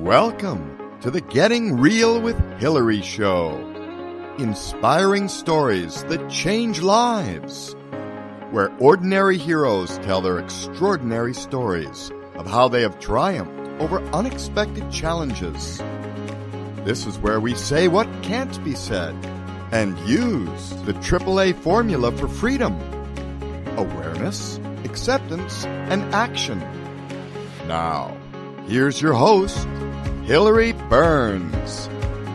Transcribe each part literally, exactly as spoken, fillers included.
Welcome to the Getting Real with Hillary show. Inspiring stories that change lives. Where ordinary heroes tell their extraordinary stories of how they have triumphed over unexpected challenges. This is where we say what can't be said and use the triple A formula for freedom. Awareness, acceptance, and action. Now, here's your host, Hillary Burns.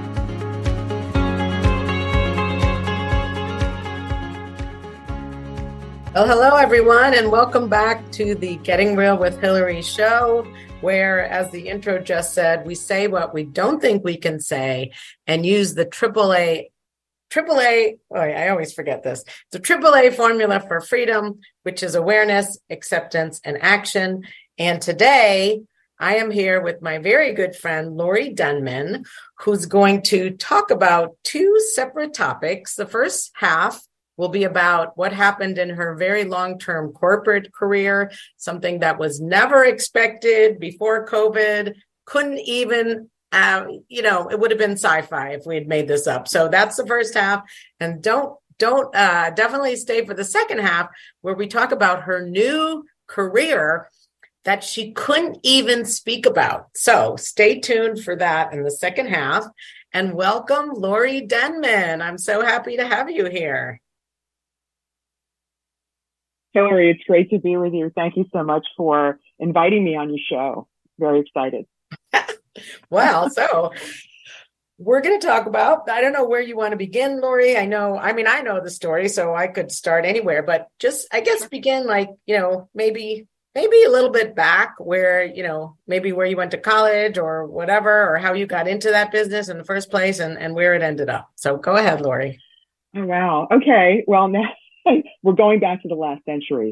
Well, hello, everyone, and welcome back to the Getting Real with Hillary show, where, as the intro just said, we say what we don't think we can say and use the triple A, triple A, oh, I always forget this, the triple A formula for freedom, which is awareness, acceptance, and action. And today, I am here with my very good friend, Lori Denman, who's going to talk about two separate topics. The first half will be about what happened in her very long-term corporate career, something that was never expected before COVID, couldn't even, uh, you know, it would have been sci-fi if we had made this up. So that's the first half. And don't, don't, uh, definitely stay for the second half, where we talk about her new career that she couldn't even speak about. So stay tuned for that in the second half. And welcome, Lori Denman. I'm so happy to have you here. Hillary, it's great to be with you. Thank you so much for inviting me on your show. Very excited. Well, so we're going to talk about, I don't know where you want to begin, Lori. I know, I mean, I know the story, so I could start anywhere, but just, I guess, begin like, you know, maybe maybe a little bit back where, you know, maybe where you went to college or whatever, or how you got into that business in the first place and, and where it ended up. So go ahead, Lori. Oh, wow. Okay. Well, now we're going back to the last century.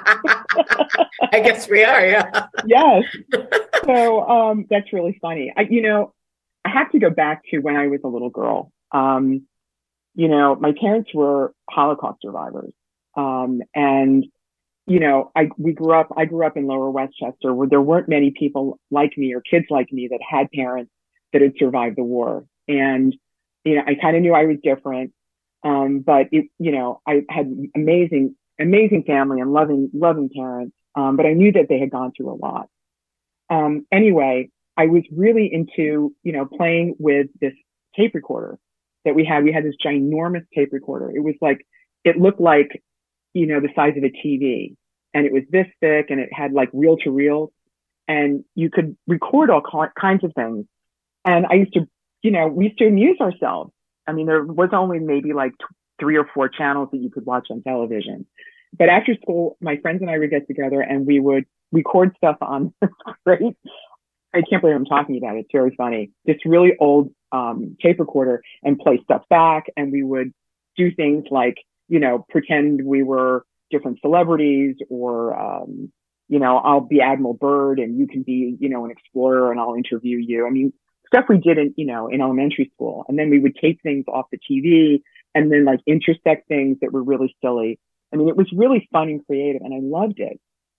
I guess we are, yeah. Yes. So um, that's really funny. I, you know, I have to go back to when I was a little girl. Um, you know, my parents were Holocaust survivors. Um, and You know, I we grew up. I grew up in Lower Westchester, where there weren't many people like me or kids like me that had parents that had survived the war. And you know, I kind of knew I was different, um, but it, you know, I had amazing, amazing family and loving, loving parents. Um, but I knew that they had gone through a lot. Um, anyway, I was really into, you know, playing with this tape recorder that we had. We had this ginormous tape recorder. It was like, it looked like, you know, the size of a T V, and it was this thick, and it had like reel to reel, and you could record all kinds of things. And I used to, you know, we used to amuse ourselves. I mean, there was only maybe like t- three or four channels that you could watch on television. But after school, my friends and I would get together and we would record stuff on this great, I can't believe I'm talking about it. It's very funny. This really old um, tape recorder, and play stuff back. And we would do things like, you know, pretend we were different celebrities, or, um, you know, I'll be Admiral Byrd and you can be, you know, an explorer and I'll interview you. I mean, stuff we did in, you know, in elementary school. And then we would tape things off the T V and then like intersect things that were really silly. I mean, it was really fun and creative, and I loved it.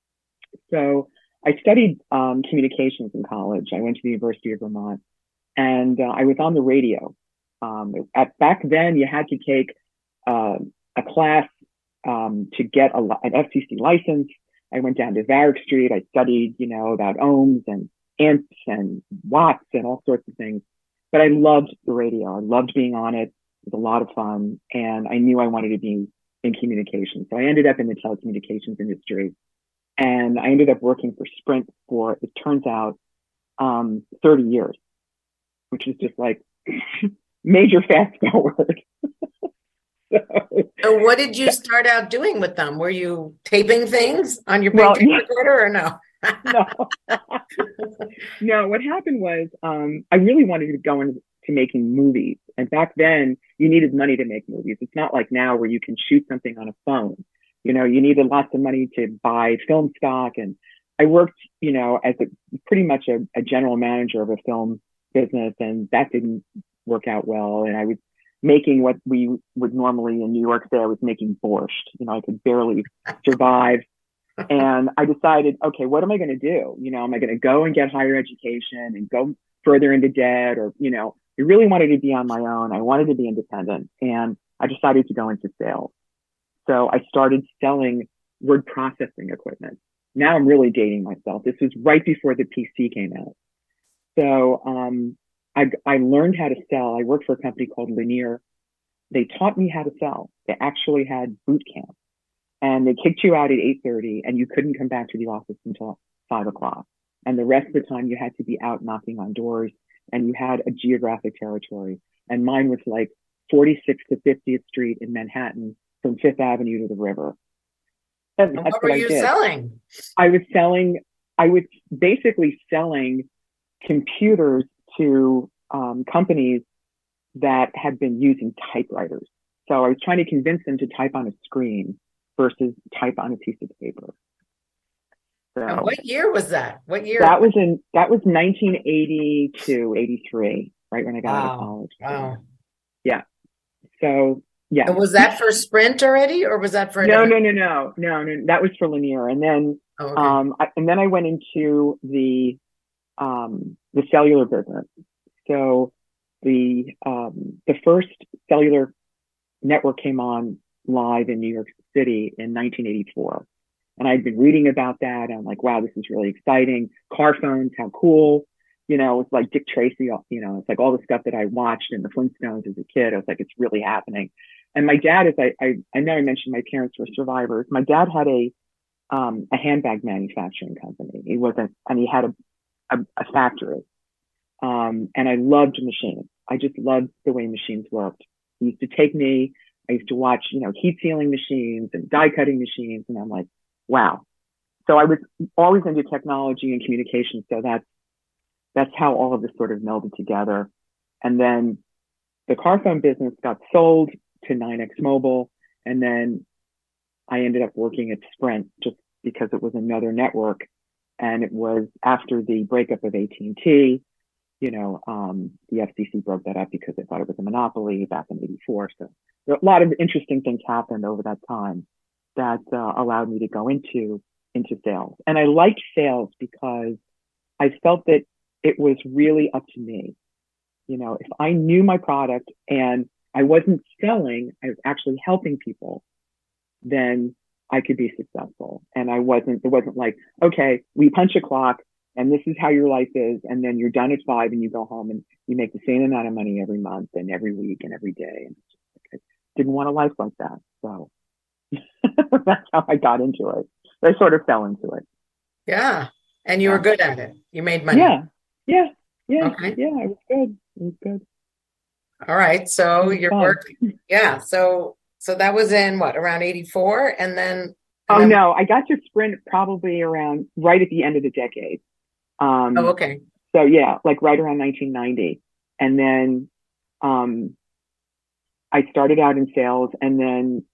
So I studied um, communications in college. I went to the University of Vermont, and uh, I was on the radio. Um, at back then, you had to take uh, a class um, to get a, an F C C license. I went down to Varick Street. I studied, you know, about ohms and amps and watts and all sorts of things. But I loved the radio. I loved being on it. It was a lot of fun. And I knew I wanted to be in communications. So I ended up in the telecommunications industry. And I ended up working for Sprint for, it turns out, um, thirty years, which is just like major fast forward. So, so what did you start out doing with them? Were you taping things on your big well, tape recorder or no? no. No, what happened was um, I really wanted to go into making movies. And back then, you needed money to make movies. It's not like now where you can shoot something on a phone. You know, you needed lots of money to buy film stock. And I worked, you know, as a pretty much a, a general manager of a film business, and that didn't work out well. And I was making what we would normally in New York say I was making borscht. You know, I could barely survive. And I decided, okay, what am I going to do? You know, am I going to go and get higher education and go further into debt, or, you know, I really wanted to be on my own. I wanted to be independent, and I decided to go into sales. So I started selling word processing equipment. Now I'm really dating myself. This was right before the P C came out. So um, I, I learned how to sell. I worked for a company called Linear. They taught me how to sell. They actually had boot camp, and they kicked you out at eight thirty, and you couldn't come back to the office until five o'clock. And the rest of the time you had to be out knocking on doors, and you had a geographic territory. And mine was like forty-sixth to fiftieth Street in Manhattan, from Fifth Avenue to the river. And what were you selling? I was selling, I was basically selling computers to um, companies that had been using typewriters. So I was trying to convince them to type on a screen versus type on a piece of paper. So and what year was that? What year? That was in, that was nineteen eighty-two, eighty-three, right when I got wow. out of college. Wow. Yeah. So yeah. And was that for Sprint already, or was that for? No, no, no, no, no, no. That was for Linear, and then, oh, okay. um, I, and then I went into the, um, the cellular business. So the, um, the first cellular network came on live in New York City in nineteen eighty-four, and I'd been reading about that. And I'm like, wow, this is really exciting. Car phones, how cool. You know, it's like Dick Tracy, you know, it's like all the stuff that I watched in the Flintstones as a kid. I was like, it's really happening. And my dad, as I, I, I know I mentioned my parents were survivors. My dad had a, um, a handbag manufacturing company. He wasn't, and he had a, a, a factory. Um, and I loved machines. I just loved the way machines worked. He used to take me, I used to watch, you know, heat sealing machines and die cutting machines. And I'm like, wow. So I was always into technology and communication. So that's, that's how all of this sort of melded together. And then the car phone business got sold to nine X Mobile. And then I ended up working at Sprint just because it was another network. And it was after the breakup of A T and T, you know, um, the F C C broke that up because they thought it was a monopoly back in eighty-four. So there, a lot of interesting things happened over that time that uh, allowed me to go into, into sales. And I liked sales because I felt that it was really up to me. You know, if I knew my product and I wasn't selling, I was actually helping people, then I could be successful. And I wasn't, it wasn't like, okay, we punch a clock and this is how your life is. And then you're done at five and you go home and you make the same amount of money every month and every week and every day. And I didn't want a life like that. So that's how I got into it. I sort of fell into it. Yeah. And you were good at it. You made money. Yeah. Yeah. Yeah. Okay. Yeah. I was good. It was good. All right. So you're working. Yeah. So, so that was in what, around eighty-four? And then. And oh, then... no, I got to Sprint probably around right at the end of the decade. Um, oh, okay. So yeah, like right around nineteen ninety. And then, um, I started out in sales, and then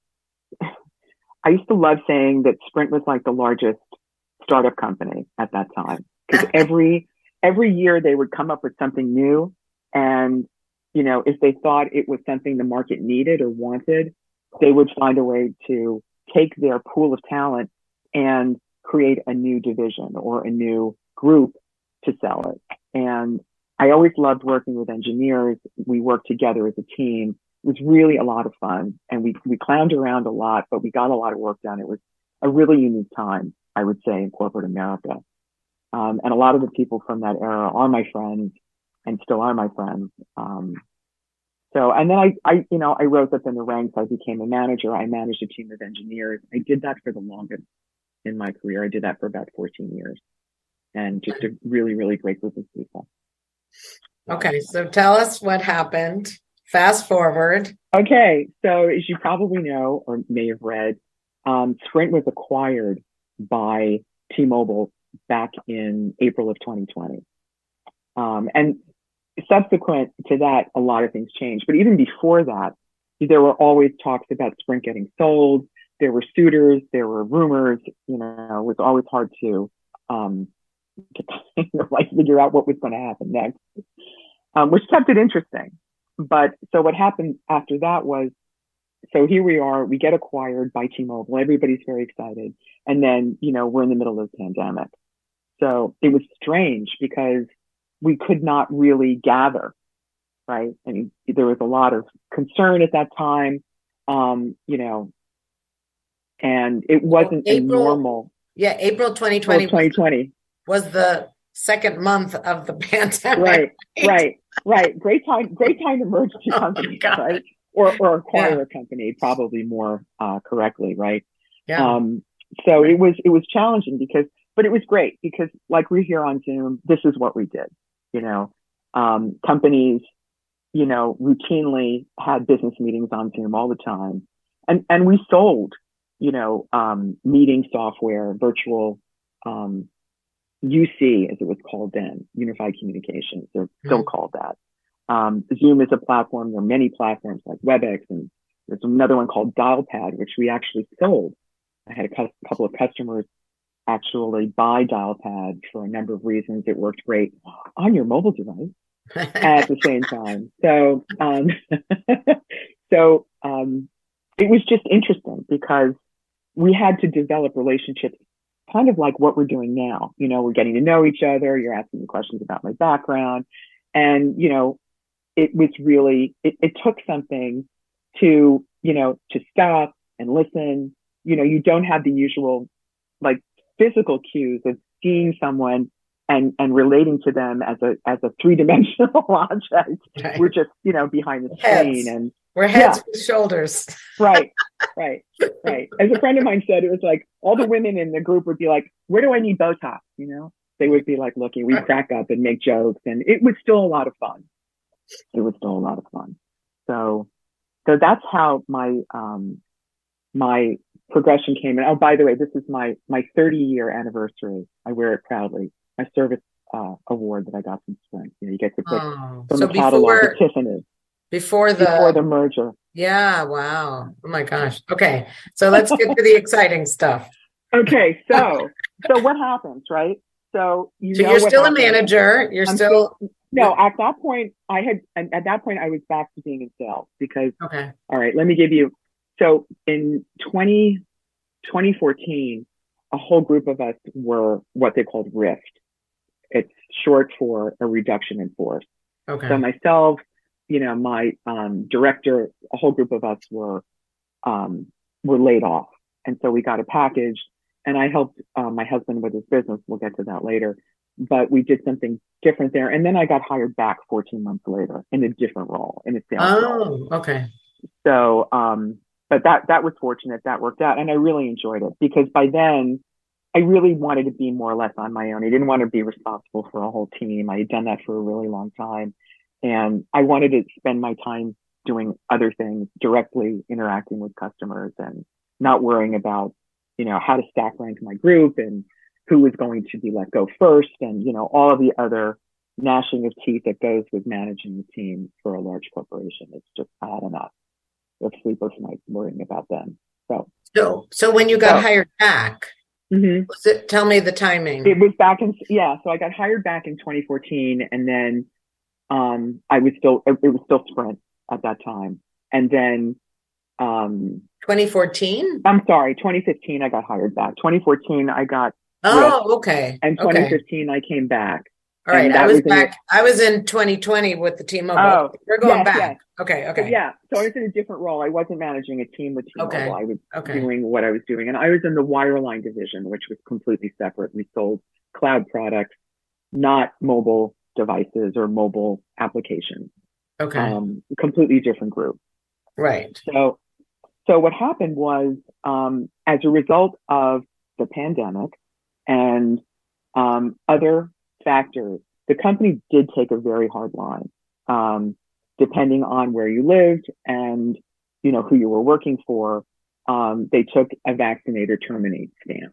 I used to love saying that Sprint was like the largest startup company at that time, because every, every year they would come up with something new. And, you know, if they thought it was something the market needed or wanted, they would find a way to take their pool of talent and create a new division or a new group to sell it. And I always loved working with engineers. We worked together as a team. It was really a lot of fun. And we, we clowned around a lot, but we got a lot of work done. It was a really unique time, I would say, in corporate America. Um, and a lot of the people from that era are my friends and still are my friends. Um, so, and then I, I, you know, I rose up in the ranks. I became a manager. I managed a team of engineers. I did that for the longest in my career. I did that for about fourteen years, and just a really, really great group of people. Okay. So tell us what happened. Fast forward. Okay. So as you probably know, or may have read, um, Sprint was acquired by T-Mobile back in April of twenty twenty. Um, and subsequent to that, a lot of things changed. But even before that, there were always talks about Sprint getting sold. There were suitors, there were rumors, you know, it was always hard to, um, to kind of like figure out what was going to happen next, um, which kept it interesting. But so what happened after that was, so here we are, we get acquired by T-Mobile. Everybody's very excited. And then, you know, we're in the middle of the pandemic. So it was strange because we could not really gather, right? I mean, there was a lot of concern at that time, um, you know, and it wasn't well, April, a normal. Yeah, April twenty twenty, well, twenty twenty was, was the second month of the pandemic. Right, right, right. right. Great time, great time to merge two oh companies, right? Or or acquire yeah. a company, probably more uh, correctly, right? Yeah. Um, so right. it was it was challenging because, but it was great because, like we're here on Zoom, this is what we did. You know, um, companies, you know, routinely had business meetings on Zoom all the time, and and we sold, you know, um, meeting software, virtual um, U C, as it was called then, Unified Communications. They're mm-hmm. still called that. Um, Zoom is a platform. There are many platforms like WebEx, and there's another one called Dialpad, which we actually sold. I had a cu- couple of customers actually buy Dialpad for a number of reasons. It worked great on your mobile device at the same time. So, um, so um, it was just interesting because we had to develop relationships kind of like what we're doing now. You know, we're getting to know each other. You're asking me questions about my background. And, you know, it was really, it, it took something to, you know, to stop and listen. You know, you don't have the usual like physical cues of seeing someone and, and relating to them as a, as a three-dimensional object. Right. We're just, you know, behind the screen, and we're heads yeah. with shoulders. Right, right, right. As a friend of mine said, it was like all the women in the group would be like, where do I need Botox? You know, they would be like looking, we'd crack up and make jokes, and it was still a lot of fun. It was still a lot of fun. So, so that's how my, um, my progression came in. Oh, by the way, this is my, my thirty year anniversary. I wear it proudly. My service, uh, award that I got from Sprint. You know, you get to pick oh, from so the catalog before, of Tiffany. Before the, before the merger. Yeah. Wow. Oh my gosh. Okay. So let's get to the exciting stuff. Okay. So, so what happens, right? So, you so know you're still happens. a manager. You're I'm still, still, no, at that point I had, at that point I was back to being in sales because, okay. All right, let me give you, so in twenty, twenty fourteen, a whole group of us were what they called RIFT. It's short for a reduction in force. Okay. So myself, you know, my um, director, a whole group of us were um, were laid off, and so we got a package. And I helped uh, my husband with his business. We'll get to that later, but we did something different there. And then I got hired back fourteen months later in a different role, in a sales oh, role. Oh, okay. So, um, but that that was fortunate. That worked out, and I really enjoyed it because by then I really wanted to be more or less on my own. I didn't want to be responsible for a whole team. I had done that for a really long time. And I wanted to spend my time doing other things, directly interacting with customers and not worrying about, you know, how to stack rank my group and who was going to be let go first. And, you know, all of the other gnashing of teeth that goes with managing a team for a large corporation. It's just, I had enough of sleepless nights worrying about them. So, so, so when you got so, hired back, mm-hmm. was it, tell me the timing. It was back in, yeah. So I got hired back in twenty fourteen, and then Um, I was still, it was still Sprint at that time. And then, um, twenty fourteen? I'm sorry, twenty fifteen, I got hired back. twenty fourteen, I got, oh, ripped, okay. And twenty fifteen, okay. I came back. All right. I was, was back. A, I was in twenty twenty with the T-Mobile. Oh, we're going yes, back. Yes. Okay. Okay. So, yeah. So I was in a different role. I wasn't managing a team with T-Mobile. Okay. I was okay. doing what I was doing. And I was in the wireline division, which was completely separate. We sold cloud products, not mobile devices or mobile applications. Okay. Um, completely different group. Right. So, so what happened was, um, as a result of the pandemic and um, other factors, the company did take a very hard line, um, depending on where you lived and, you know, who you were working for. Um, they took a vaccinate or terminate stance.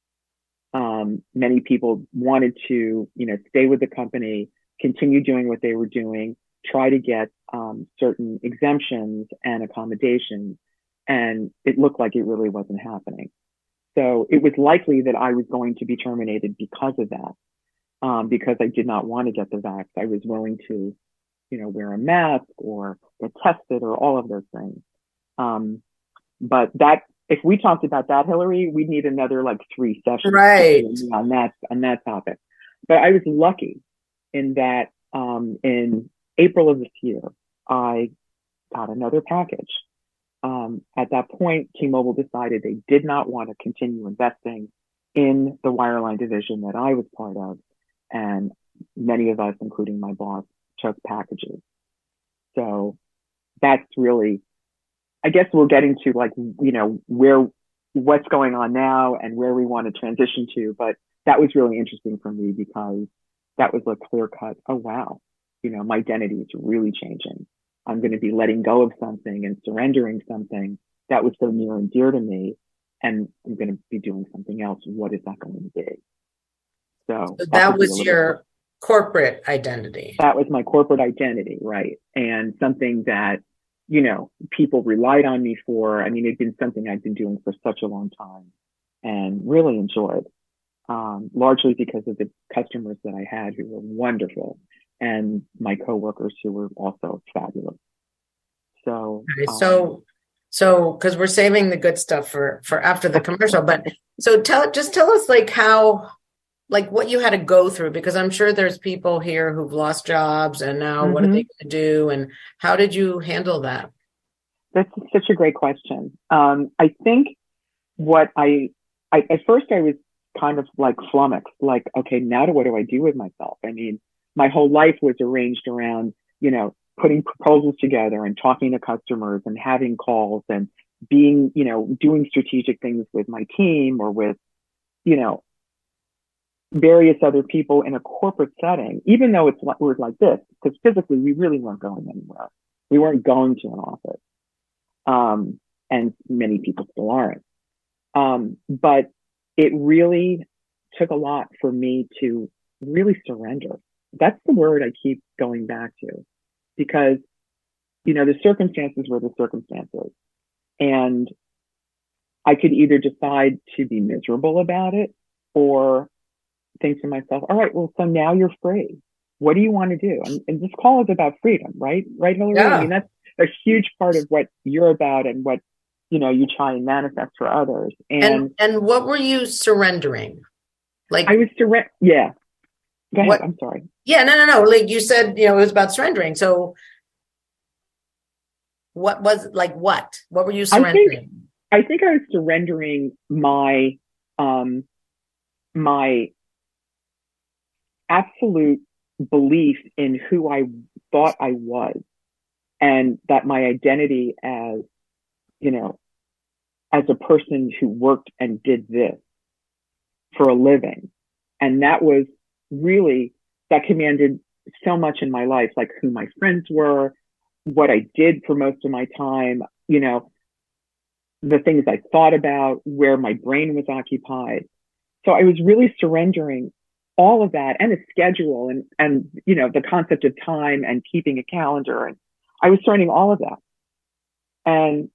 Um, many people wanted to, you know, stay with the company, continue doing what they were doing, try to get um, certain exemptions and accommodations, and it looked like it really wasn't happening. So it was likely that I was going to be terminated because of that, um, because I did not want to get the vax. I was willing to, you know, wear a mask or get tested or all of those things. Um, but that, if we talked about that, Hillary, we'd need another like three sessions right. on that, on that topic. But I was lucky in that um, in April of this year, I got another package. Um, at that point, T-Mobile decided they did not want to continue investing in the wireline division that I was part of. And many of us, including my boss, took packages. So that's really, I guess we're getting to like, you know, where, what's going on now and where we want to transition to. But that was really interesting for me because that was a clear cut, oh, wow, you know, my identity is really changing. I'm going to be letting go of something and surrendering something that was so near and dear to me. And I'm going to be doing something else. What is that going to be? So, so that, that was your bit. corporate identity. That was my corporate identity, right? And something that, you know, people relied on me for. I mean, it'd been something I'd been doing for such a long time and really enjoyed, um, largely because of the customers that I had who were wonderful and my coworkers who were also fabulous. So, okay, so, um, so, cause we're saving the good stuff for, for after the commercial, but so tell, just tell us like how, like what you had to go through, because I'm sure there's people here who've lost jobs and now mm-hmm. what are they going to do? And how did you handle that? That's such a great question. Um, I think what I, I, at first I was kind of like flummoxed, like, okay, now what do I do with myself? I mean, my whole life was arranged around, you know, putting proposals together and talking to customers and having calls and being, you know, doing strategic things with my team or with, you know, various other people in a corporate setting, even though it's was like this, because physically we really weren't going anywhere. We weren't going to an office. Um, and many people still aren't. Um, but it really took a lot for me to really surrender. That's the word I keep going back to because, you know, the circumstances were the circumstances. And I could either decide to be miserable about it or think to myself, all right, well, so now you're free. What do you want to do? And, and this call is about freedom, right? Right, Hillary? Yeah. I mean, that's a huge part of what you're about and what, you know, you try and manifest for others. And and, and what were you surrendering? Like I was surrender. Yeah. Go ahead. What? I'm sorry. Yeah, no, no, no. Like you said, you know, it was about surrendering. So what was like, what, what were you surrendering? I think I, think I was surrendering my, um, my absolute belief in who I thought I was and that my identity as, you know, as a person who worked and did this for a living. And that was really, that commanded so much in my life, like who my friends were, what I did for most of my time, you know, the things I thought about, where my brain was occupied. So I was really surrendering all of that and a schedule and, and, you know, the concept of time and keeping a calendar. And I was surrendering all of that. And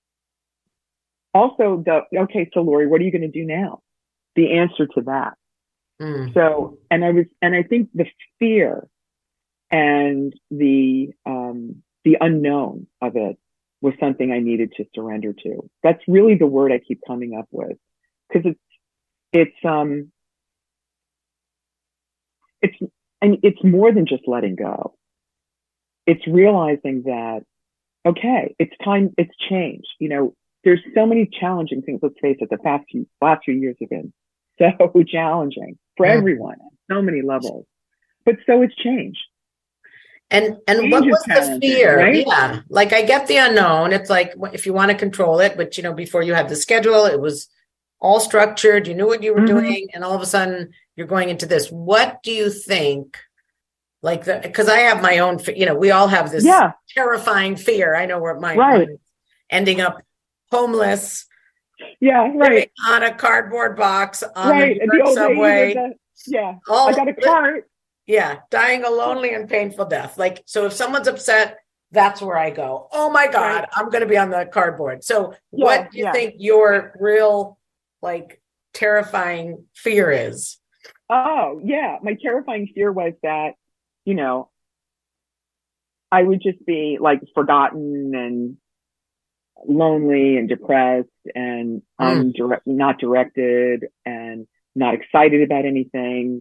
also the, okay, so Lori, what are you going to do now? The answer to that. Mm. So, and I was, and I think the fear and the, um, the unknown of it was something I needed to surrender to. That's really the word I keep coming up with. Cause it's, it's, um, it's, and it's more than just letting go. It's realizing that, okay, it's time, it's change. You know, there's so many challenging things. Let's face it, the past few, last few years have been so challenging for mm. everyone on so many levels, but so it's change. And, and change what was the fear? Right? Yeah. Like I get the unknown. It's like, if you want to control it, but you know, before you had the schedule, it was all structured. You knew what you were mm-hmm. doing. And all of a sudden you're going into this. What do you think? Like the, cause I have my own, you know, we all have this yeah. terrifying fear. I know where mine right. is ending up homeless. Yeah. Right. On a cardboard box on right. the, New York the subway. The, yeah. All, I got a cart. Yeah. Dying a lonely and painful death. Like, so if someone's upset, that's where I go. Oh my God, right. I'm going to be on the cardboard. So yeah, what do you yeah. think your real, like, terrifying fear is? Oh, yeah. My terrifying fear was that, you know, I would just be like forgotten and lonely and depressed and mm. undirect, not directed and not excited about anything.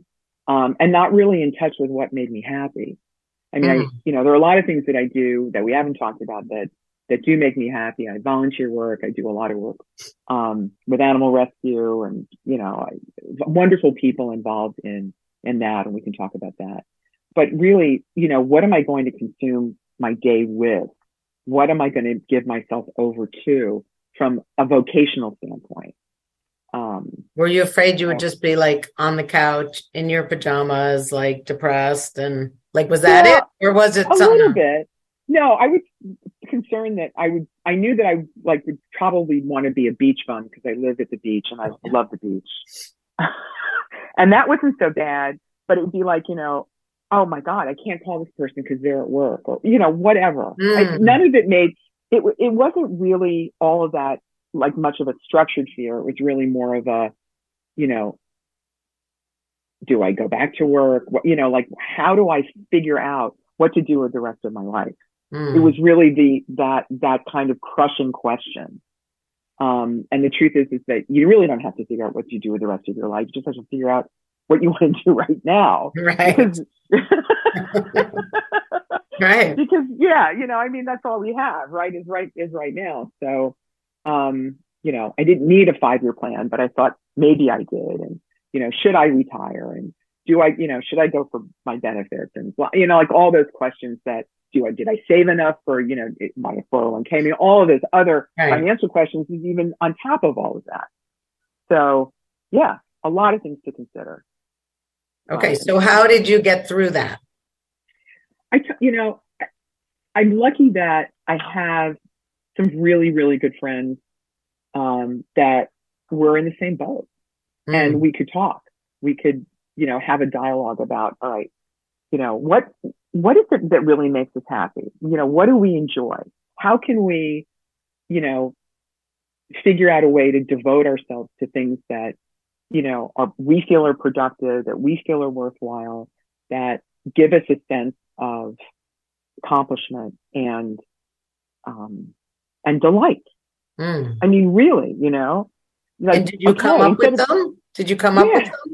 um, and not really in touch with what made me happy. I mean, mm. I, you know, there are a lot of things that I do that we haven't talked about that, that do make me happy. I volunteer work. I do a lot of work, um, with animal rescue and, you know, I, wonderful people involved in, in that. And we can talk about that. But really, you know, what am I going to consume my day with? What am I going to give myself over to from a vocational standpoint? Um, Were you afraid you would just be like on the couch in your pajamas, like depressed and like, was that yeah, it? Or was it a something? little bit? No, I was concerned that I would, I knew that I like would probably want to be a beach bum because I live at the beach and I love the beach. And that wasn't so bad, but it would be like, you know, oh my God, I can't call this person because they're at work or, you know, whatever. Mm. I, none of it made, it, it wasn't really all of that like much of a structured fear. It was really more of a, you know, do I go back to work? What, you know, like, how do I figure out what to do with the rest of my life? Mm. It was really the, that, that kind of crushing question. Um, and the truth is, is that you really don't have to figure out what to do with the rest of your life. You just have to figure out what you want to do right now. Right. Because, right. Because, yeah, you know, I mean, that's all we have, right? Is right, is right now. So, um, you know, I didn't need a five-year plan, but I thought maybe I did. And, you know, should I retire? And do I, you know, should I go for my benefits? And, you know, like all those questions that, do I, did I save enough for, you know, my four oh one k? I mean, all of those other right. financial questions is even on top of all of that. So, yeah, a lot of things to consider. Okay. So how did you get through that? I, t- you know, I'm lucky that I have some really, really good friends um, that were in the same boat mm. and we could talk. We could, you know, have a dialogue about, all right, you know, what, what is it that really makes us happy? You know, what do we enjoy? How can we, you know, figure out a way to devote ourselves to things that, you know, are, we feel are productive, that we feel are worthwhile, that give us a sense of accomplishment and, um, and delight. Mm. I mean, really, you know. Like, and did you okay, come up with of, them? Did you come up yeah. with them?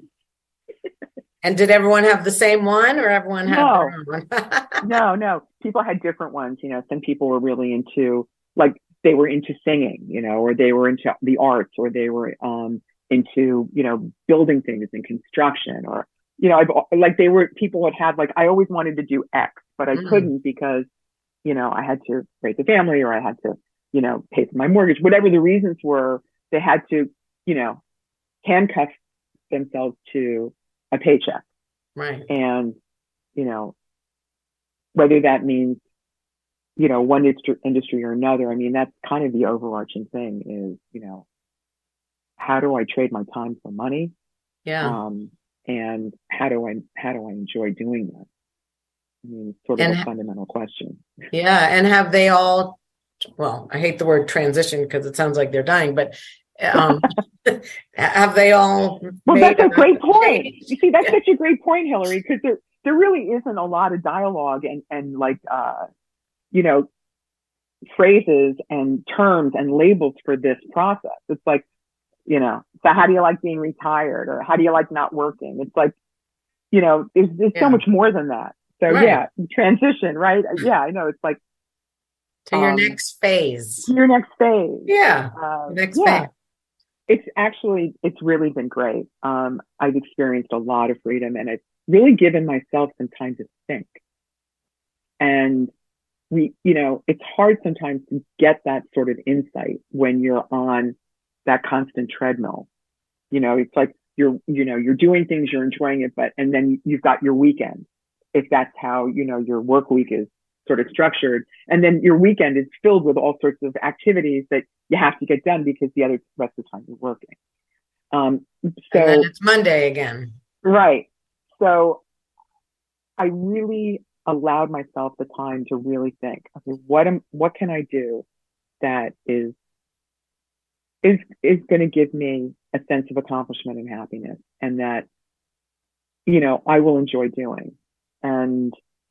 And did everyone have the same one or everyone had no. their own one? no, no. People had different ones. You know, some people were really into, like, they were into singing, you know, or they were into the arts, or they were um, into, you know, building things and construction, or, you know, I've, like they were, people had had, like, I always wanted to do X, but I mm. couldn't because, you know, I had to raise a family or I had to, you know, pay for my mortgage, whatever the reasons were, they had to, you know, handcuff themselves to a paycheck. Right. And, you know, whether that means, you know, one industry, industry or another, I mean, that's kind of the overarching thing is, you know, how do I trade my time for money? Yeah. Um, and how do I, how do I enjoy doing that? I mean, it's sort of and, a fundamental question. Yeah. And have they all, well, I hate the word transition because it sounds like they're dying, but um, have they all? Well, that's a great point. You see, that's such a great point, Hillary, because there there really isn't a lot of dialogue and and like uh, you know, phrases and terms and labels for this process. It's like, you know, so how do you like being retired, or how do you like not working? It's like, you know, there's there's yeah. so much more than that. So right. yeah, transition, right? Yeah, I know. It's like to your um, next phase. To your next phase. Yeah. Uh, next yeah. phase. It's actually, it's really been great. Um, I've experienced a lot of freedom and I've really given myself some time to think. And we, you know, it's hard sometimes to get that sort of insight when you're on that constant treadmill. You know, it's like you're, you know, you're doing things, you're enjoying it, but, and then you've got your weekend, if that's how, you know, your work week is sort of structured. And then your weekend is filled with all sorts of activities that you have to get done because the other rest of the time you're working. Um, so and then it's Monday again. Right. So I really allowed myself the time to really think, okay, what am, what can I do that is, is, is going to give me a sense of accomplishment and happiness, and that, you know, I will enjoy doing. And,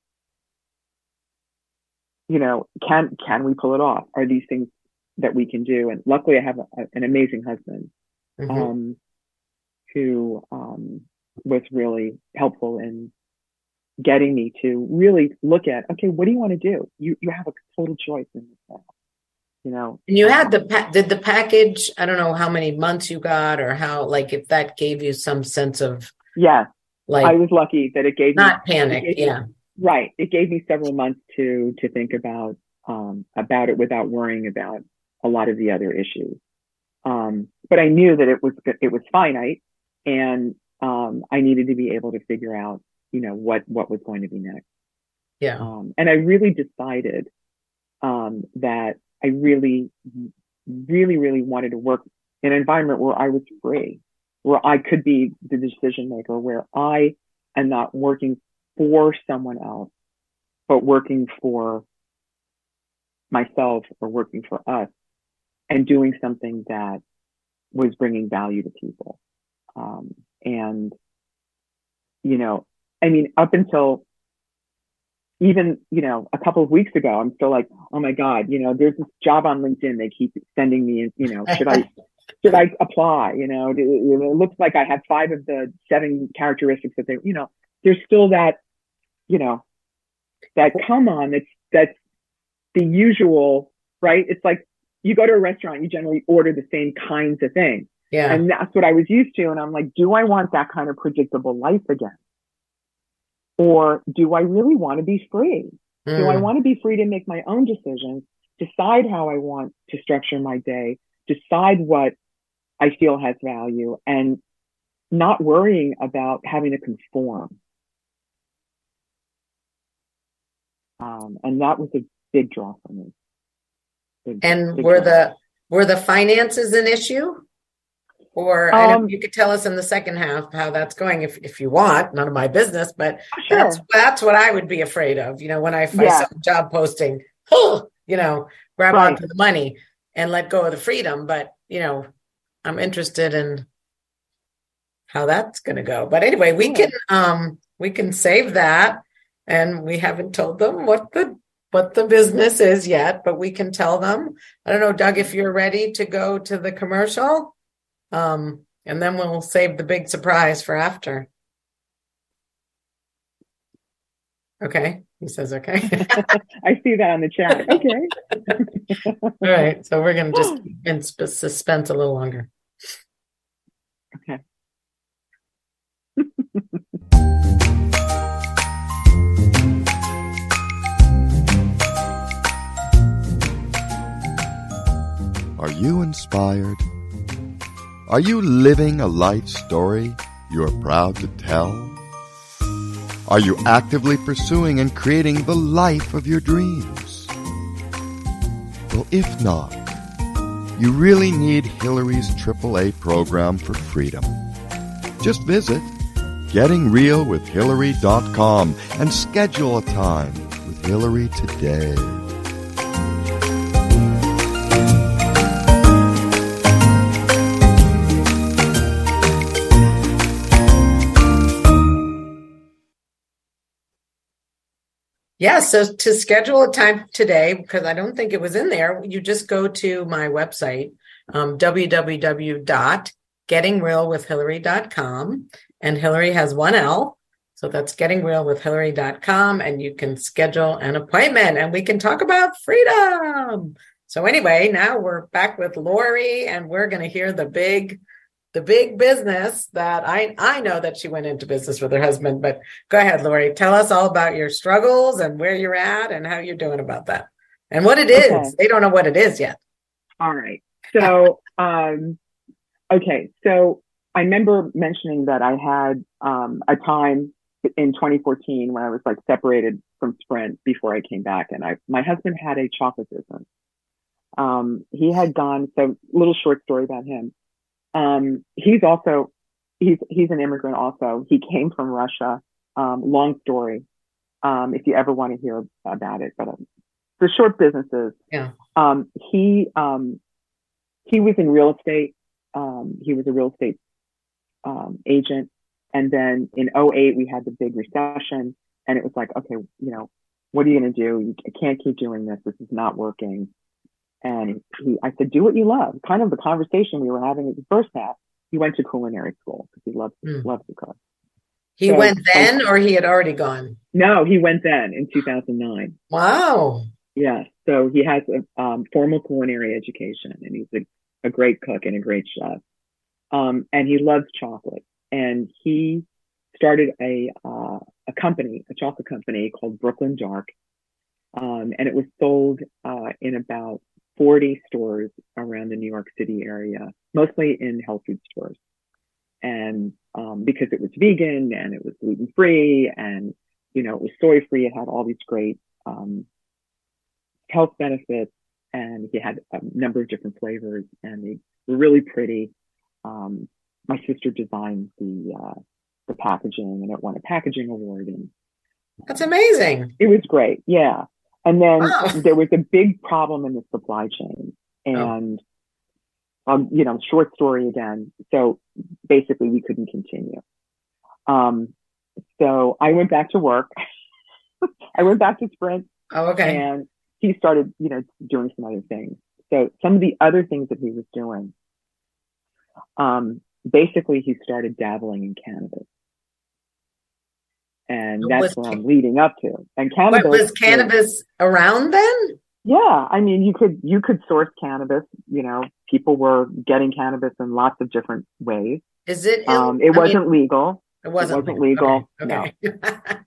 you know, can, can we pull it off? Are these things that we can do? And luckily I have a, an amazing husband, mm-hmm. um, who, um, was really helpful in getting me to really look at, okay, what do you want to do? You you have a total choice in this now, you know. And you had the, pa- did the package, I don't know how many months you got or how, like if that gave you some sense of. Yes, like, I was lucky that it gave not me. Not panic, yeah. Me, right. It gave me several months to to think about um, about it without worrying about a lot of the other issues. Um, but I knew that it was it was finite, and um, I needed to be able to figure out, you know, what what was going to be next. Yeah. Um, and I really decided um, that I really, really, really wanted to work in an environment where I was free, where I could be the decision maker, where I am not working for someone else, but working for myself or working for us and doing something that was bringing value to people. Um, and, you know, I mean, up until even, you know, a couple of weeks ago, I'm still like, oh my God, you know, there's this job on LinkedIn. They keep sending me, you know, should I, should I apply? You know, it, it looks like I have five of the seven characteristics that they, you know, there's still that, you know, that come on, that's, that's the usual, right? It's like you go to a restaurant, you generally order the same kinds of things. Yeah. And that's what I was used to. And I'm like, do I want that kind of predictable life again? Or do I really want to be free? Mm. Do I want to be free to make my own decisions, decide how I want to structure my day, decide what I feel has value, and not worrying about having to conform? Um, and that was a big draw for me. Big, and big were draw. the were the finances an issue? Or I know um, you could tell us in the second half how that's going if, if you want, none of my business, but sure. that's that's what I would be afraid of. You know, when I, if yeah. I saw a job posting, oh, you know, grab right. onto the money and let go of the freedom. But, you know, I'm interested in how that's going to go. But anyway, we yeah. can um we can save that, and we haven't told them what the what the business is yet, but we can tell them. I don't know, Doug, if you're ready to go to the commercial. Um, and then we'll save the big surprise for after. Okay. He says, okay. I see that on the chat. Okay. All right. So we're going to just keep in suspense a little longer. Okay. Are you inspired? Are you living a life story you are proud to tell? Are you actively pursuing and creating the life of your dreams? Well, if not, you really need Hillary's triple A program for freedom. Just visit getting real with hillary dot com and schedule a time with Hillary today. Yeah, so to schedule a time today, because I don't think it was in there, you just go to my website, um, w w w dot getting real with hillary dot com, and Hillary has one L, so that's getting real with hillary dot com, and you can schedule an appointment, and we can talk about freedom. So anyway, now we're back with Lori, and we're going to hear the big the big business that I, I know that she went into business with her husband, but go ahead, Lori, tell us all about your struggles and where you're at and how you're doing about that and what it is. Okay. They don't know what it is yet. All right. So, um, okay. So I remember mentioning that I had um, a time in twenty fourteen when I was like separated from Sprint before I came back, and I, my husband had a chocolate business. Um, he had gone, so little short story about him. Um, he's also, he's, he's an immigrant also. He came from Russia. Um, long story. Um, if you ever want to hear about it, but um, the short businesses, yeah. Um, he, um, he was in real estate. Um, he was a real estate, um, agent. And then in oh eight, we had the big recession, and it was like, okay, you know, what are you going to do? You can't keep doing this. This is not working. And he, I said, do what you love. Kind of the conversation we were having at the first half. He went to culinary school because he loves, mm. loves to cook. He So, went then, um, or he had already gone? no, he went then in two thousand nine. Wow. Yeah. So he has a um, formal culinary education, and he's a, a great cook and a great chef. Um, and he loves chocolate. And he started a uh, a company, a chocolate company called Brooklyn Dark. Um, and it was sold uh, in about forty stores around the New York City area, mostly in health food stores. And um, because it was vegan and it was gluten free and, you know, it was soy free, it had all these great um, health benefits, and he had a number of different flavors, and they were really pretty. Um, my sister designed the uh, the packaging, and it won a packaging award, and That's amazing. it was great. Yeah. And then Wow. there was a big problem in the supply chain, Oh. and um, you know, short story again. So basically, we couldn't continue. Um, so I went back to work. I went back to Sprint, Oh, okay. and he started, you know, doing some other things. So some of the other things that he was doing, um, basically, he started dabbling in cannabis. And that's Was, where I'm leading up to. And cannabis what, was cannabis is, around then? Yeah, I mean, you could you could source cannabis. You know, people were getting cannabis in lots of different ways. Is it? Um, it I wasn't mean, legal. It wasn't, it wasn't legal. legal. Okay. No.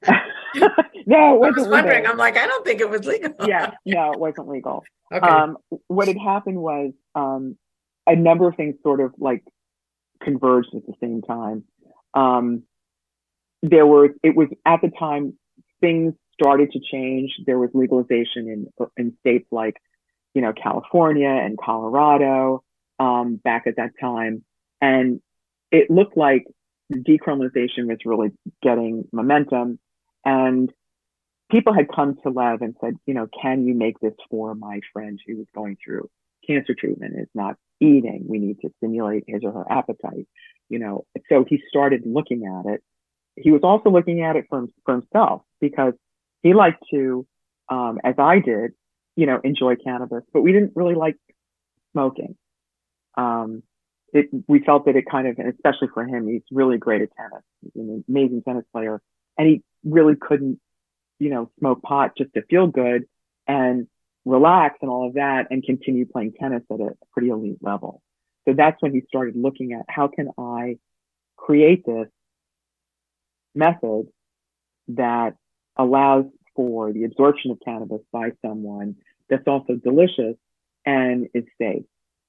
No, it wasn't I was wondering. legal. I'm like, I don't think it was legal. Yeah, no, it wasn't legal. Okay. Um, what had happened was um, a number of things sort of like converged at the same time. Um, there were. It was at the time things started to change. There was legalization in in states like, you know, California and Colorado um, back at that time, and it looked like decriminalization was really getting momentum, and people had come to Lev and said, you know, can you make this for my friend who was going through cancer treatment, is not eating. We need to stimulate his or her appetite, you know. So he started looking at it. He was also looking at it for, for himself, because he liked to, um, as I did, you know, enjoy cannabis, but we didn't really like smoking. Um, it, we felt that it kind of, and especially for him, he's really great at tennis. He's an amazing tennis player, and he really couldn't, you know, smoke pot just to feel good and relax and all of that and continue playing tennis at a pretty elite level. So that's when he started looking at, how can I create this method that allows for the absorption of cannabis by someone that's also delicious and is safe.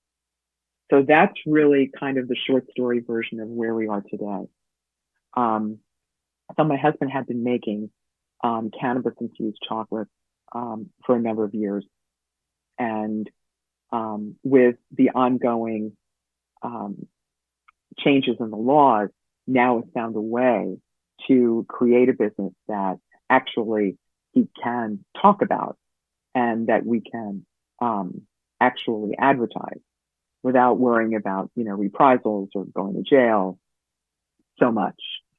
So that's really kind of the short story version of where we are today. Um, so my husband had been making um, cannabis-infused chocolate um, for a number of years. And um, with the ongoing um, changes in the laws, now has found a way to create a business that actually he can talk about and that we can um, actually advertise without worrying about, you know, reprisals or going to jail so much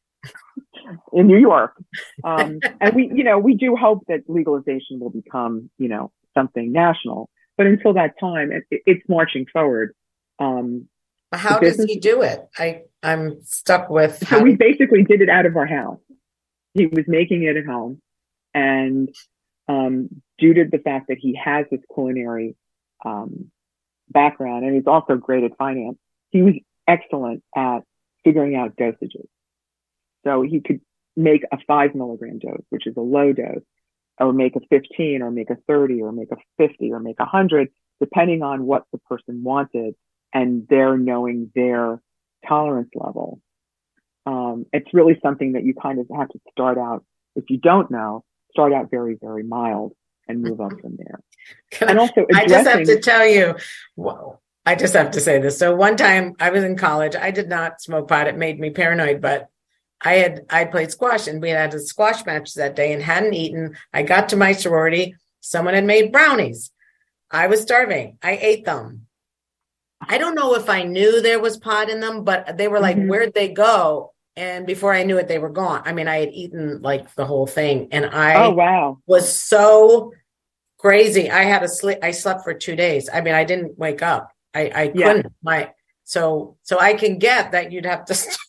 in New York. Um, and we, you know, we do hope that legalization will become, you know, something national. But until that time, it, it's marching forward. Um, how does he do it? I, I'm stuck with. So we basically did it out of our house. He was making it at home. And um, due to the fact that he has this culinary um, background, and he's also great at finance, he was excellent at figuring out dosages. So he could make a five milligram dose, which is a low dose, or make a fifteen, or make a thirty, or make a fifty, or make a hundred, depending on what the person wanted and their knowing their tolerance level. Um, it's really something that you kind of have to start out, if you don't know, start out very, very mild and move up from there. Can and I, also I just have to tell you, well, I just have to say this. So one time I was in college, I did not smoke pot. It made me paranoid, but I had, I played squash, and we had a squash match that day and hadn't eaten. I got to my sorority. Someone had made brownies. I was starving. I ate them. I don't know if I knew there was pot in them, but they were like, mm-hmm. Where'd they go? And before I knew it, they were gone. I mean, I had eaten like the whole thing, and I oh, wow. was so crazy. I had a sleep. I slept for two days. I mean, I didn't wake up. I, I couldn't. Yeah. My so so I can get that you'd have to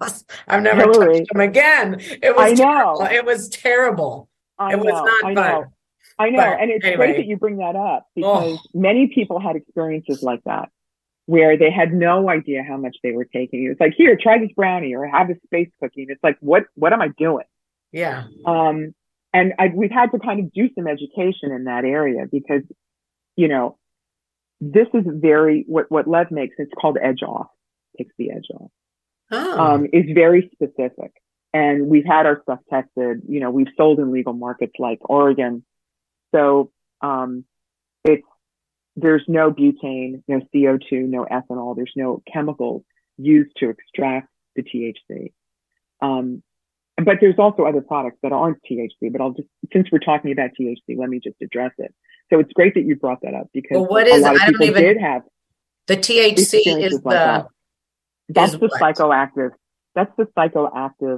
I've never Hillary, touched them again. It was I know. terrible. It was terrible. I it was know. not I fun. know. I know. But and it's anyway. great that you bring that up because Oh. many people had experiences like that where they had no idea how much they were taking. It's like, here, try this brownie or have this space cookie. And it's like, what, what am I doing? Yeah. Um, and I, we've had to kind of do some education in that area because, you know, this is very, what, what Lev makes, it's called Edge Off, takes the edge off, Oh. um, is very specific. And we've had our stuff tested, you know, we've sold in legal markets like Oregon. So, um, it's, there's no butane, no C O two, no ethanol. There's no chemicals used to extract the T H C. Um, but there's also other products that aren't T H C, but I'll just, since we're talking about T H C, let me just address it. So it's great that you brought that up because well, what a is, lot of I don't people even, did have the T H C is the, like that. That's is the what? psychoactive, that's the psychoactive,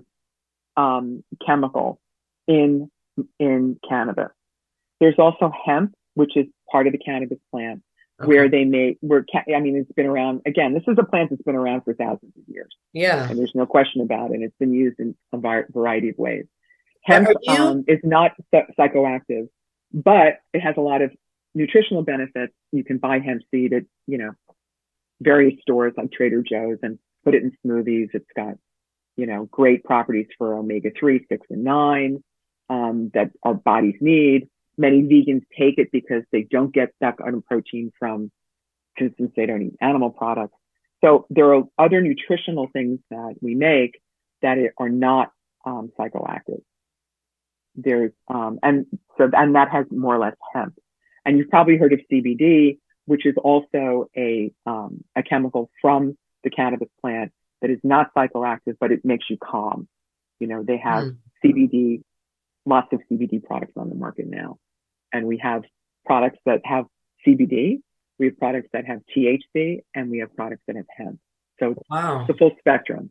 um, chemical in, in cannabis. There's also hemp, which is part of the cannabis plant, okay. where they make, where, I mean, it's been around, again, this is a plant that's been around for thousands of years. Yeah. And there's no question about it. It's been used in a variety of ways. Hemp you- um, is not psychoactive, but it has a lot of nutritional benefits. You can buy hemp seed at, you know, various stores like Trader Joe's and put it in smoothies. It's got, you know, great properties for omega three, six, and nine um, that our bodies need. Many vegans take it because they don't get that kind of protein from, for instance, they don't eat animal products. So there are other nutritional things that we make that are not um, psychoactive. There's, um, and so, and that has more or less hemp. And you've probably heard of C B D, which is also a, um, a chemical from the cannabis plant that is not psychoactive, but it makes you calm. You know, they have mm. C B D, lots of C B D products on the market now. And we have products that have C B D, we have products that have T H C, and we have products that have hemp. So wow. It's the full spectrum.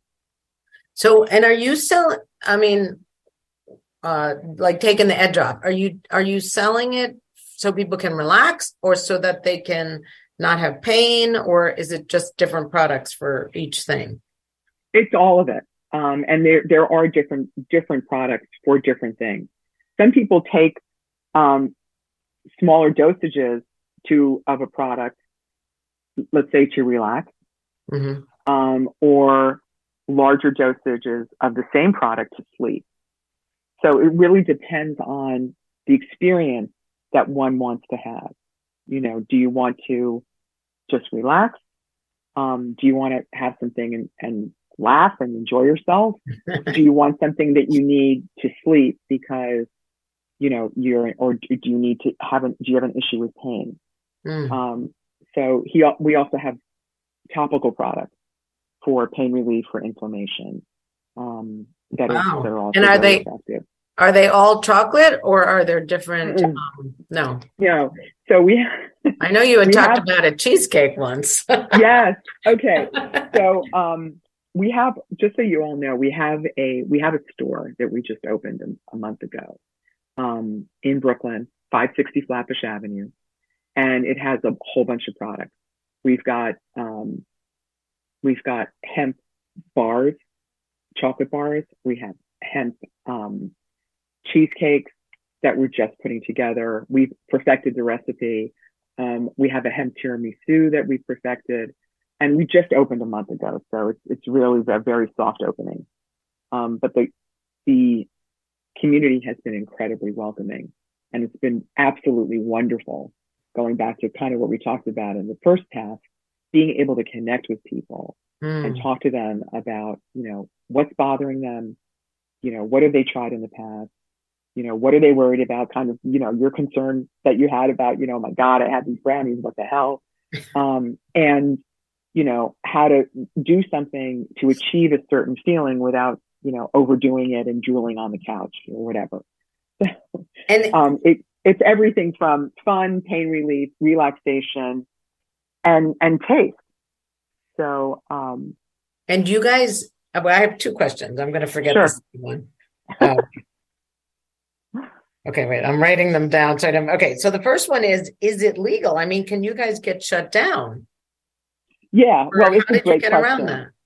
So, and are you selling, I mean, uh, like taking the edge off, are you, are you selling it so people can relax or so that they can not have pain, or is it just different products for each thing? It's all of it. Um, and there, there are different, different products for different things. Some people take, um, smaller dosages to, of a product, let's say to relax, mm-hmm. um, or larger dosages of the same product to sleep. So it really depends on the experience that one wants to have. You know, do you want to just relax? Um, do you want to have something and, and laugh and enjoy yourself? Do you want something that you need to sleep because, you know, you're, or do you need to have an, do you have an issue with pain? Mm. Um, so he, we also have topical products for pain relief, for inflammation. Um, that wow. is, they're also and are they, effective. Are they all chocolate or are there different? Um, no, no. So we, I know you had talked have, about a cheesecake once. Yes. Okay. So, um, we have, just so you all know, we have a, we have a store that we just opened a, a month ago, um, in Brooklyn, five sixty Flatbush Avenue. And it has a whole bunch of products. We've got, um, we've got hemp bars, chocolate bars. We have hemp, um, cheesecakes that we're just putting together. We've perfected the recipe. Um, we have a hemp tiramisu that we've perfected, and we just opened a month ago. So it's, it's really a very soft opening. Um, but the, the community has been incredibly welcoming, and it's been absolutely wonderful. Going back to kind of what we talked about in the first half, being able to connect with people mm. and talk to them about, you know, what's bothering them, you know, what have they tried in the past? You know, what are they worried about? Kind of, you know, your concern that you had about, you know, my God, I had these brownies, what the hell? Um, and, you know, how to do something to achieve a certain feeling without, you know, overdoing it and drooling on the couch or whatever. And um, it, it's everything from fun, pain relief, relaxation, and, and taste. So, um, and you guys, well, I have two questions. I'm going to forget sure. this one. Um, Okay, wait, I'm writing them down. So I don't, okay, so the first one is, is it legal? I mean, can you guys get shut down? Yeah, or well, it's how a did great you get question. around that?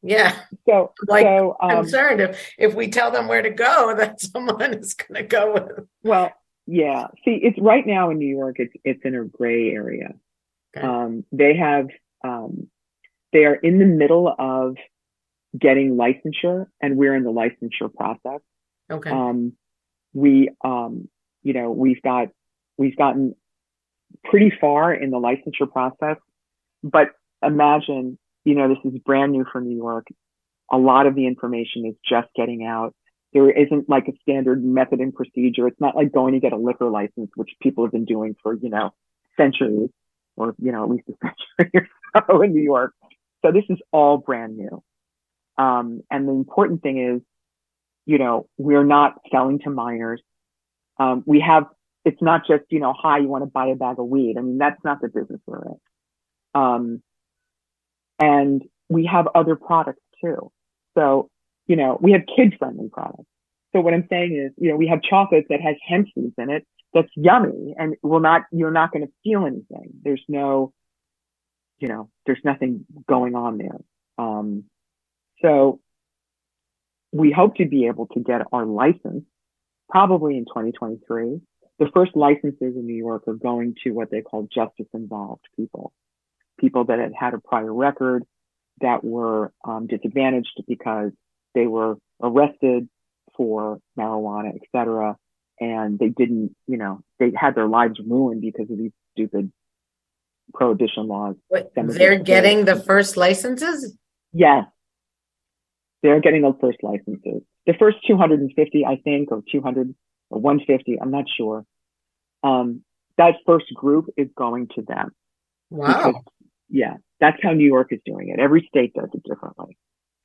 Yeah. So, Like so um, concerned if if we tell them where to go, that someone is going to go with. Well, yeah. See, it's right now in New York. It's it's in a gray area. Okay. Um, they have um, they are in the middle of getting licensure, and we're in the licensure process. Okay. Um, we, um, you know, we've got we've gotten pretty far in the licensure process, but imagine, you know, this is brand new for New York. A lot of the information is just getting out. There isn't like a standard method and procedure. It's not like going to get a liquor license, which people have been doing for, you know, centuries, or, you know, at least a century or so in New York. So this is all brand new. Um, and the important thing is, you know, we're not selling to minors. Um, we have, it's not just, you know, hi, you want to buy a bag of weed. I mean, that's not the business we're in. Um, and we have other products too. So, you know, we have kid-friendly products. So what I'm saying is, you know, we have chocolate that has hemp seeds in it that's yummy and will not, you're not going to feel anything. There's no, you know, there's nothing going on there. Um, so we hope to be able to get our license probably in twenty twenty-three. The first licenses in New York are going to what they call justice involved people, people that had had a prior record, that were um, disadvantaged because they were arrested for marijuana, et cetera. And they didn't, you know, they had their lives ruined because of these stupid prohibition laws. Wait, they're getting the first licenses? Yes. They're getting the first licenses. The first two hundred fifty, I think, or two hundred or one hundred fifty, I'm not sure. Um, that first group is going to them. Wow. Because, yeah, that's how New York is doing it. Every state does it differently.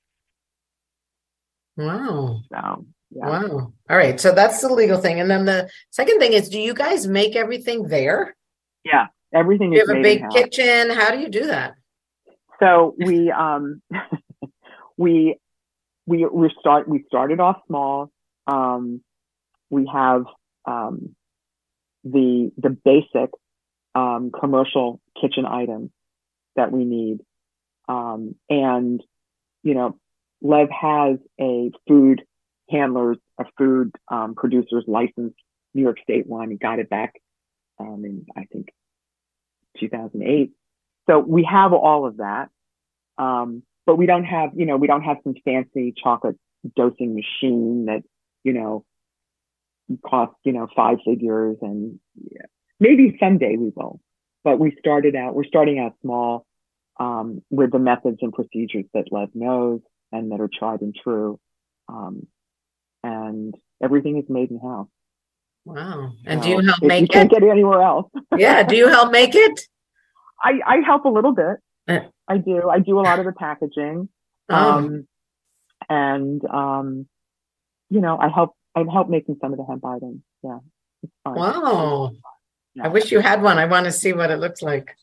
Wow. So, yeah. Wow. All right. So that's the legal thing. And then the second thing is, do you guys make everything there? Yeah. Everything do you is have a made big in-house. kitchen? How do you do that? So we, um, we, we, we start, we started off small. Um, we have, um, the, the basic, um, commercial kitchen items that we need. Um, and, you know, Lev has a food handlers, a food um, producers license, New York State one. He got it back um, in, I think, two thousand eight. So we have all of that. Um, but we don't have, you know, we don't have some fancy chocolate dosing machine that, you know, costs, you know, five figures. And yeah, maybe someday we will. But we started out, we're starting out small um, with the methods and procedures that Lev knows and that are tried and true. Um, and everything is made in house. Wow. And so do you help it, make you it? You can't get it anywhere else. Yeah. Do you help make it? I, I help a little bit. Uh, I do. I do a lot of the packaging. Oh. Um, and, um, you know, I help, I help making some of the hemp items. Yeah. It's fun. Wow. Yeah. I wish you had one. I want to see what it looks like.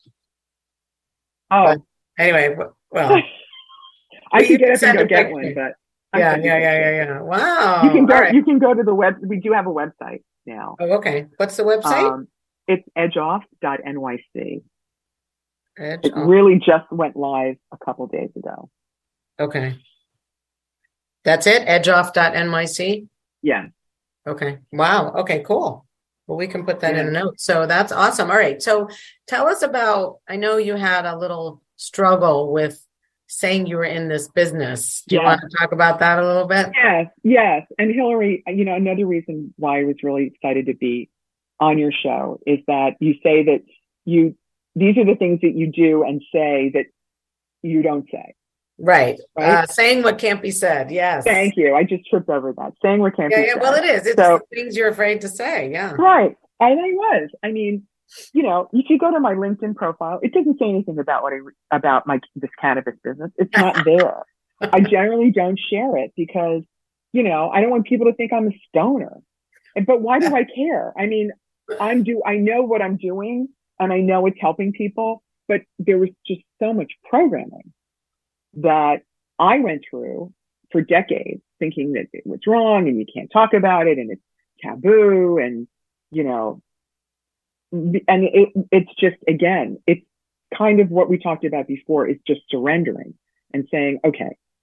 Oh. But anyway, well. I can get up and go a get picture. one, but yeah, yeah, yeah, yeah, yeah. Wow. You can go. All right. You can go to the web. We do have a website now. Oh, okay. What's the website? Um, it's edge off dot N Y C. Edge it off. really just went live a couple days ago. Okay. That's it. edge off dot N Y C. Yeah. Okay. Wow. Okay. Cool. Well, we can put that yeah. in a note. So that's awesome. All right. So tell us about. I know you had a little struggle with saying you were in this business. Do you yeah. want to talk about that a little bit? Yes, yes. And Hillary, you know, another reason why I was really excited to be on your show is that you say that you, these are the things that you do and say that you don't say. Right. right? Uh, saying what can't be said. Yes. Thank you. I just tripped over that. Saying what can't yeah, be yeah, said. Well, it is. It's so, the things you're afraid to say. Yeah. Right. And I was. I mean, you know, if you go to my LinkedIn profile, it doesn't say anything about what I, about my, this cannabis business. It's not there. I generally don't share it because, you know, I don't want people to think I'm a stoner. But why do I care? I mean, I'm do, I know what I'm doing and I know it's helping people, but there was just so much programming that I went through for decades thinking that it was wrong and you can't talk about it and it's taboo and, you know, and it, it's just, again, it's kind of what we talked about before is just surrendering and saying, okay,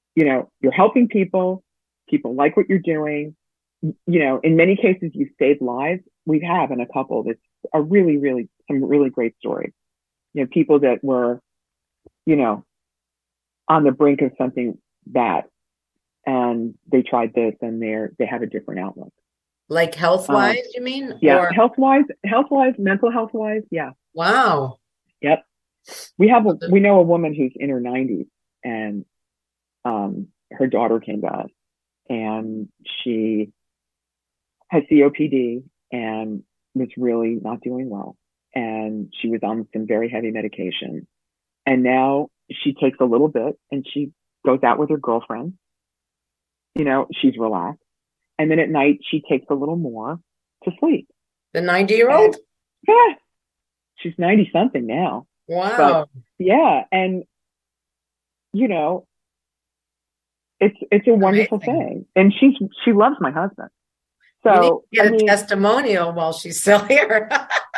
you know, you're helping people. People like what you're doing. You know, in many cases, you save lives. We have in a couple that's a really, really, some really great stories. You know, people that were, you know, on the brink of something bad, and they tried this, and they're they have a different outlook. Like health wise, um, you mean? Yeah, or... health wise, health wise, mental health wise. Yeah. Wow. Yep. We have a, we know a woman who's in her nineties, and um, her daughter came to us, and she has C O P D and was really not doing well, and she was on some very heavy medication, and now she takes a little bit, and she goes out with her girlfriend. You know, she's relaxed, and then at night she takes a little more to sleep. The ninety-year-old? Yeah, she's ninety something now. Wow. But, yeah, and you know, it's it's a wonderful Amazing. thing, and she's she loves my husband. So you need to get I a mean, testimonial while she's still here.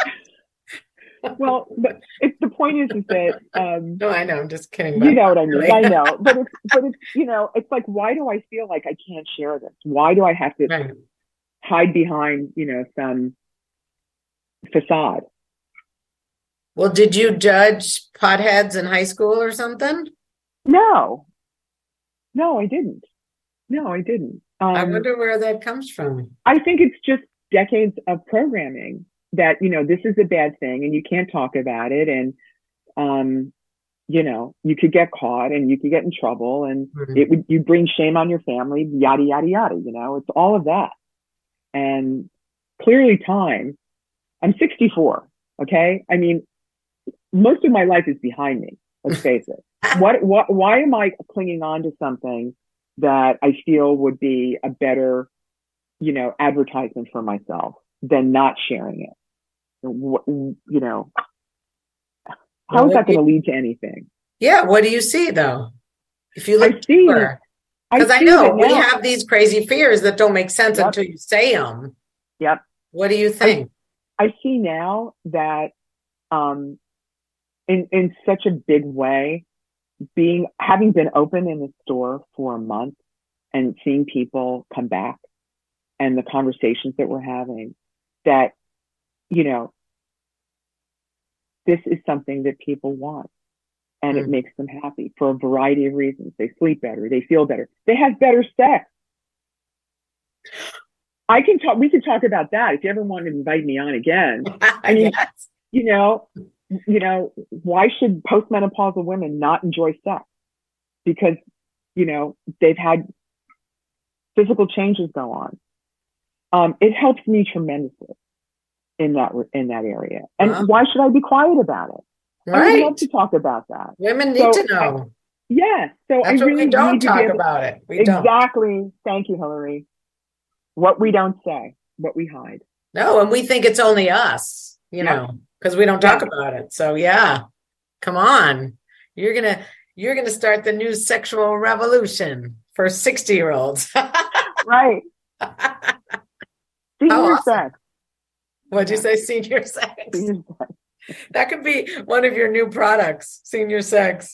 Well, but it's the point is is that um, no, I know, I'm just kidding. You know what I mean? Really. I know, but it's but it's you know, it's like, why do I feel like I can't share this? Why do I have to right. hide behind, you know, some facade? Well, did you judge potheads in high school or something? No, no, I didn't. No, I didn't. Um, I wonder where that comes from. I think it's just decades of programming that, you know, this is a bad thing and you can't talk about it. And, um, you know, you could get caught and you could get in trouble, and mm-hmm. it would, you bring shame on your family, yada, yada, yada, you know, it's all of that. And clearly time, I'm sixty-four. Okay. I mean, most of my life is behind me. Let's face it. What, what, why am I clinging on to something that I feel would be a better, you know, advertisement for myself than not sharing it? You know, how is that going to lead to anything? Yeah. What do you see though? If you look I see, deeper, because I, I know we have these crazy fears that don't make sense yep. until you say them. Yep. What do you think? I, I see now that, um, in, in such a big way, being, having been open in the store for a month and seeing people come back and the conversations that we're having, that, you know, this is something that people want, and mm. it makes them happy for a variety of reasons. They sleep better. They feel better. They have better sex. I can talk, we could talk about that if you ever want to invite me on again. I mean, yes. you know, you know, why should postmenopausal women not enjoy sex? Because, you know, they've had physical changes go on. Um, it helps me tremendously in that in that area. And wow. why should I be quiet about it? Right. I would love to talk about that. Women need so, to know. I, yeah. So That's I really what we don't need talk to be able, about it. We exactly. Don't. Thank you, Hillary. What we don't say, what we hide. No, and we think it's only us, you yeah. know, because we don't talk yeah. about it. So yeah, come on. You're gonna you're gonna start the new sexual revolution for sixty year olds. Right. Senior awesome. sex. What'd you say? Senior sex. Senior sex. That could be one of your new products, senior sex.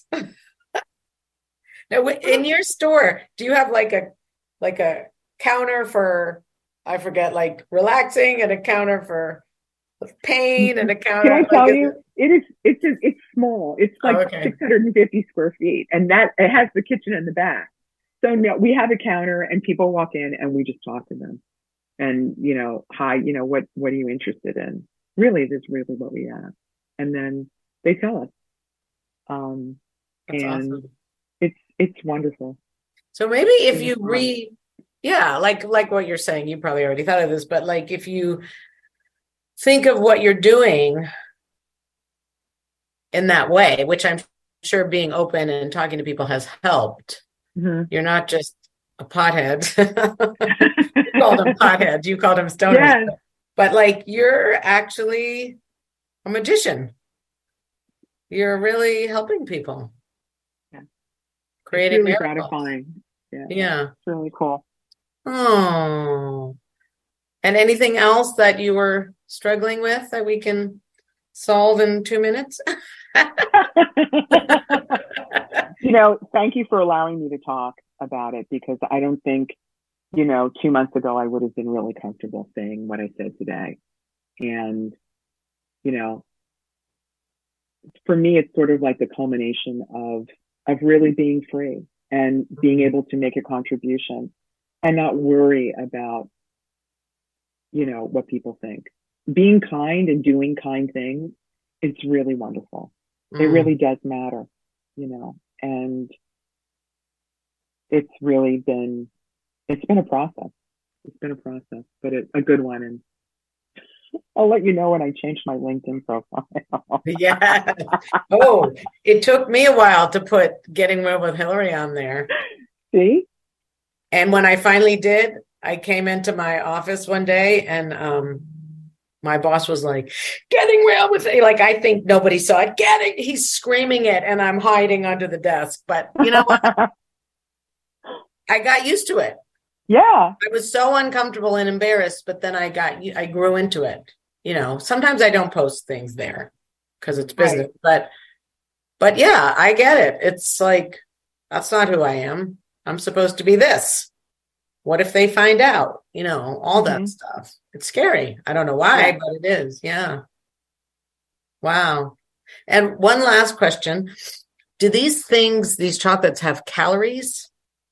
Now, in your store, do you have like a like a counter for, I forget, like relaxing, and a counter for pain, and a counter? Can I like, tell you? It, it is. It's a, it's small. It's like oh, okay. six hundred fifty square feet, and that it has the kitchen in the back. So no, we have a counter, and people walk in, and we just talk to them. And, you know, hi, you know, what, what are you interested in? Really, that's really what we ask. And then they tell us. Um, that's and awesome. it's, it's wonderful. So maybe if you re, yeah, like, like what you're saying, you probably already thought of this, but like, if you think of what you're doing in that way, which I'm sure being open and talking to people has helped. Mm-hmm. You're not just a pothead. You called them potheads. You called them stoners. Yes. But like, you're actually a magician. You're really helping people. Yeah. Creating it's really miracles. Gratifying. Yeah. Yeah. It's really cool. Oh. And anything else that you were struggling with that we can solve in two minutes? You know, thank you for allowing me to talk. about it because I don't think, you know, two months ago I would have been really comfortable saying what I said today. And, you know, for me, it's sort of like the culmination of, of really being free and being able to make a contribution and not worry about, you know, what people think. Being kind and doing kind things, it's really wonderful. Mm. It really does matter, you know, and it's really been, it's been a process. It's been a process, but it's a good one. And I'll let you know when I change my LinkedIn profile. Yeah. Oh, it took me a while to put Getting Real with Hillary on there. See? And when I finally did, I came into my office one day and um, my boss was like, Getting Real with, like, I think nobody saw it. Getting, he's screaming it and I'm hiding under the desk. But you know what? I got used to it. Yeah. I was so uncomfortable and embarrassed, but then I got, I grew into it. You know, sometimes I don't post things there because it's business, right. but, but yeah, I get it. It's like, that's not who I am. I'm supposed to be this. What if they find out, you know, all mm-hmm. that stuff. It's scary. I don't know why, yeah. but it is. Yeah. Wow. And one last question. Do these things, these chocolates have calories?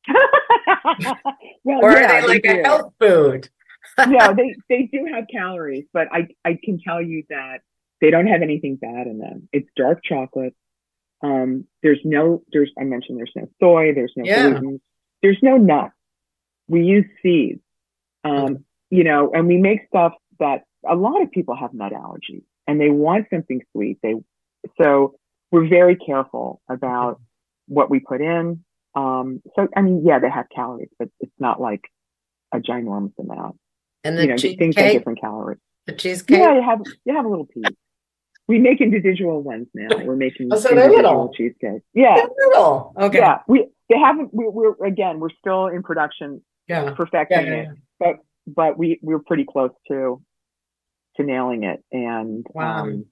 Well, or yeah, are they like they a health food? No, they, they do have calories, but I, I can tell you that they don't have anything bad in them. It's dark chocolate. Um, there's no, there's, I mentioned there's no soy, there's no yeah. gluten, there's no nuts. We use seeds, um, mm-hmm. you know, and we make stuff that a lot of people have nut allergies and they want something sweet. They, so we're very careful about mm-hmm. what we put in. Um, so, I mean, yeah, they have calories, but it's not like a ginormous amount. And the you know, cheesecake, things have different calories. The cheesecake? Yeah, you have, you have a little piece. We make individual ones now. We're making oh, so individual little. cheesecake. Yeah. They're little. Okay. Yeah. We, they haven't, we, we're, again, we're still in production, yeah. perfecting yeah, yeah, it, but, but we, we're pretty close to, to nailing it. And, wow. um,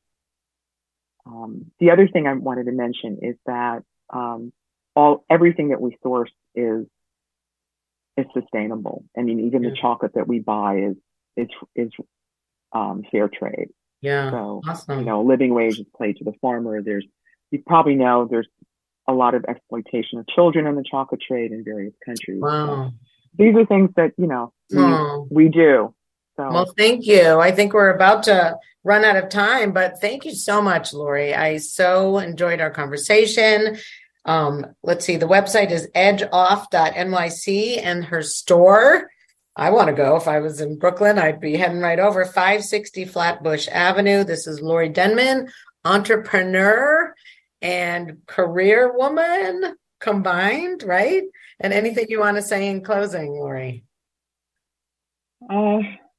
um, the other thing I wanted to mention is that, um, all, everything that we source is, is sustainable. I mean, even yeah. the chocolate that we buy is, is, is, um, fair trade. Yeah. So, awesome. you know, living wage is paid to the farmer. There's, you probably know there's a lot of exploitation of children in the chocolate trade in various countries. Wow. So these are things that, you know, we, oh. we do. So. Well, thank you. I think we're about to run out of time, but thank you so much, Lori. I so enjoyed our conversation. Um, let's see, the website is edge off dot N Y C and her store. I want to go. If I was in Brooklyn, I'd be heading right over. five sixty Flatbush Avenue. This is Lori Denman, entrepreneur and career woman combined, right? And anything you want to say in closing, Lori? Uh,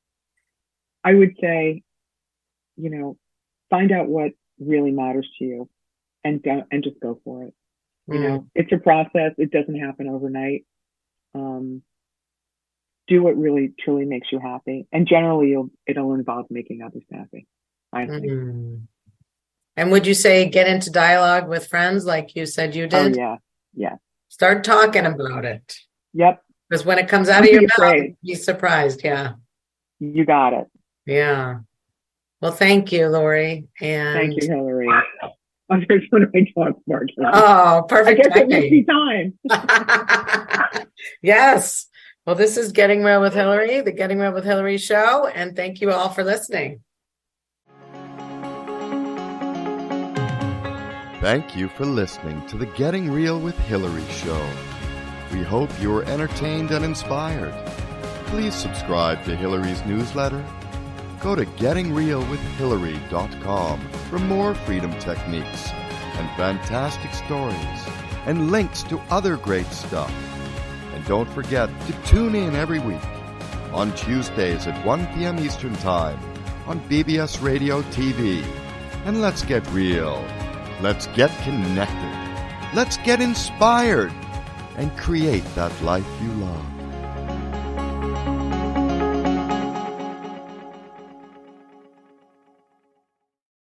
I would say, you know, find out what really matters to you and don't, and just go for it. You mm. know, it's a process. It doesn't happen overnight. Um, do what really truly makes you happy. And generally you'll, it'll involve making others happy, I think. Mm. And would you say get into dialogue with friends like you said you did? Oh, yeah. Yeah. Start talking about it. Yep. Because when it comes out Don't of your mouth, be surprised. Yeah. You got it. Yeah. Well, thank you, Lori. And thank you, Hillary. Oh, there's one of my dogs barking. Oh, perfect. I guess it must be time. Yes. Well, this is Getting Real with Hillary, the Getting Real with Hillary show. And thank you all for listening. Thank you for listening to the Getting Real with Hillary show. We hope you were entertained and inspired. Please subscribe to Hillary's newsletter. Go to getting real with hillary dot com for more freedom techniques and fantastic stories and links to other great stuff. And don't forget to tune in every week on Tuesdays at one p.m. Eastern Time on B B S Radio T V. And let's get real. Let's get connected. Let's get inspired and create that life you love.